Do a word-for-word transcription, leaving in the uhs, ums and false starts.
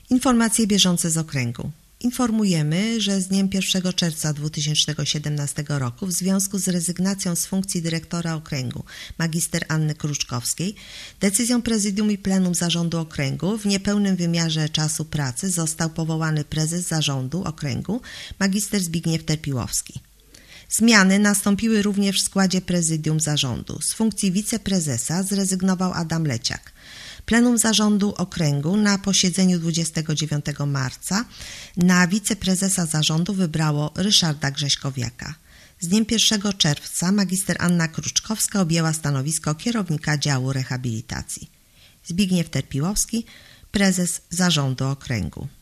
Informacje bieżące z okręgu. Informujemy, że z dniem pierwszego czerwca dwa tysiące siedemnastego roku w związku z rezygnacją z funkcji dyrektora okręgu magister Anny Kruczkowskiej decyzją Prezydium i Plenum Zarządu Okręgu w niepełnym wymiarze czasu pracy został powołany prezes Zarządu Okręgu magister Zbigniew Terpiłowski. Zmiany nastąpiły również w składzie Prezydium Zarządu. Z funkcji wiceprezesa zrezygnował Adam Leciak. Plenum Zarządu Okręgu na posiedzeniu dwudziestego dziewiątego marca na wiceprezesa zarządu wybrało Ryszarda Grześkowiaka. Z dniem pierwszego czerwca magister Anna Kruczkowska objęła stanowisko kierownika działu rehabilitacji. Zbigniew Terpiłowski, prezes Zarządu Okręgu.